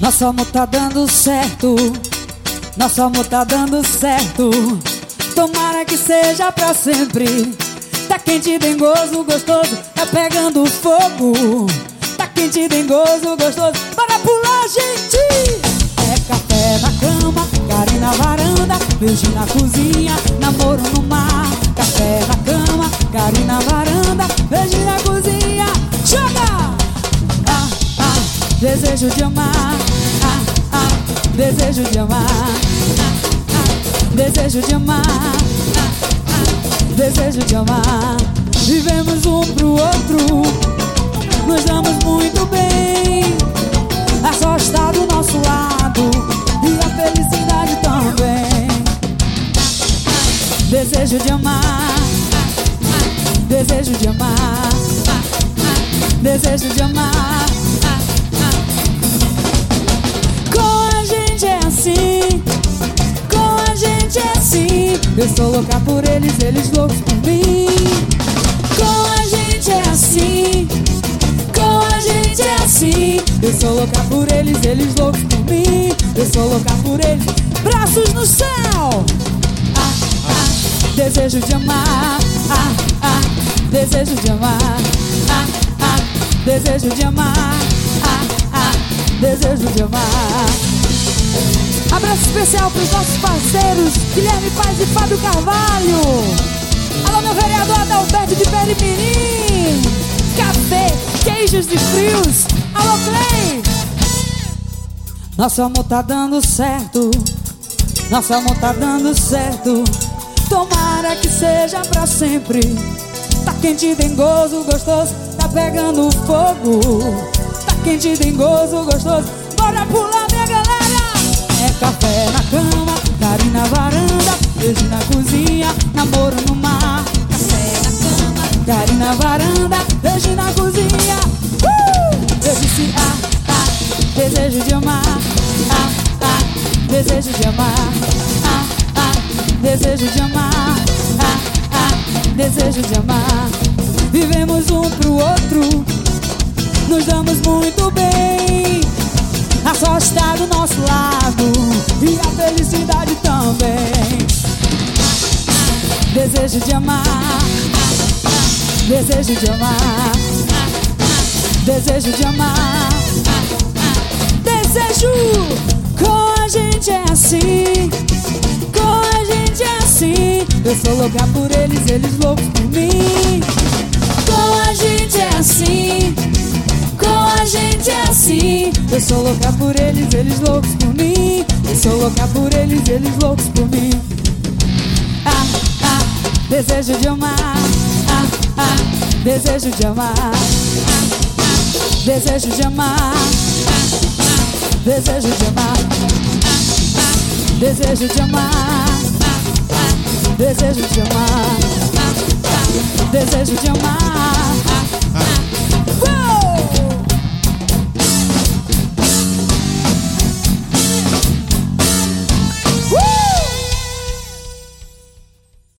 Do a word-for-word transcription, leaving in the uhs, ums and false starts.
Nosso amor tá dando certo, nosso amor tá dando certo. Tomara que seja pra sempre. Tá quente, dengoso, gostoso, tá pegando fogo. Tá quente, dengoso, gostoso, bora pular, gente! É café na cama, carinho na varanda, beijo na cozinha, namoro no mar. Café na cama, carinho na varanda, beijo na cozinha. Joga! Ah, ah, desejo de amar. Ah, ah, desejo de amar. Ah, ah, desejo de amar. Ah, ah, desejo de amar. Vivemos um pro outro, nos damos muito bem. A sorte está do nosso lado e a felicidade também. Desejo de amar, desejo de amar, desejo de amar. Com a gente é assim, com a gente é assim. Eu sou louca por eles, eles loucos por mim. Com a gente é assim, com a gente é assim. Eu sou louca por eles, eles loucos por mim. Eu sou louca por eles, braços no céu. Ah, ah, desejo de amar. Ah, ah, desejo de amar. Ah, ah, desejo de amar. Ah, ah, desejo de amar. Abraço especial pros nossos parceiros Guilherme Paz e Fábio Carvalho. Alô, meu vereador Adalberto de Perimirim. Café, queijos e frios. Alô, Clay. Nosso amor tá dando certo, nosso amor tá dando certo. Tomara que seja pra sempre. Tá quente, dengoso, gostoso, tá pegando fogo. Tá quente, dengoso, gostoso, bora pular, minha galera. É café na cama, carinho na varanda, beijo na cozinha, namoro no mar. Café na cama, carinho na varanda, beijo na cozinha. uh! Eu disse ah, ah, desejo de amar. Ah, ah, desejo de amar. Ah, ah, desejo de amar. Ah, ah, desejo de amar. Vivemos um pro outro, nos damos muito bem. A sorte está do nosso lado e a felicidade também. Desejo de amar, desejo de amar, desejo de amar, desejo. Com a gente é assim, com a gente é assim. Eu sou louca por eles, eles loucos por mim. Com a gente é assim, com a gente é assim. Eu sou louca por eles, eles loucos por mim. Eu sou louca por eles, eles loucos por mim. Ah, ah, desejo de amar. Ah, ah, desejo de amar. Ah, ah, desejo de amar. Ah, ah, desejo de amar. Ah, ah, desejo de amar. Ah, ah, desejo de amar. Ah, ah, desejo de amar.